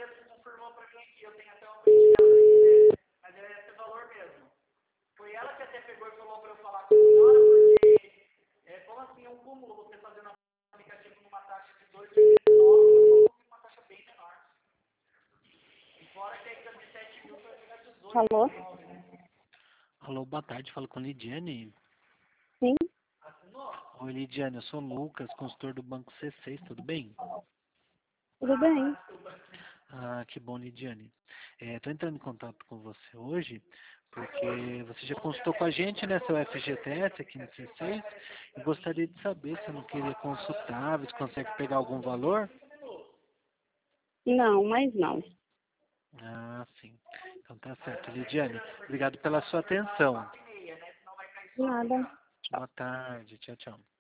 confirmou para mim aqui, eu tenho até uma print dela, mas é esse valor mesmo. Foi ela que até pegou e falou para eu falar com a senhora, porque como assim é um cúmulo você fazendo um aplicativo numa taxa de 2,89 e uma taxa bem menor. E fora que a de 7 mil vai pegar 18. Alô? Alô, boa tarde, falo com Lidiane. Sim, Assinou? Oi, Lidiane, eu sou o Lucas, consultor do Banco C6, tudo bem? tudo bem. Ah, que bom, Lidiane. Estou entrando em contato com você hoje, porque você já consultou com a gente, né, seu FGTS aqui no C6, e gostaria de saber se não queria consultar, se consegue pegar algum valor? Não, mas não. Ah, sim. Então tá certo, Lidiane. Obrigado pela sua atenção. Nada. Boa tarde, tchau, tchau.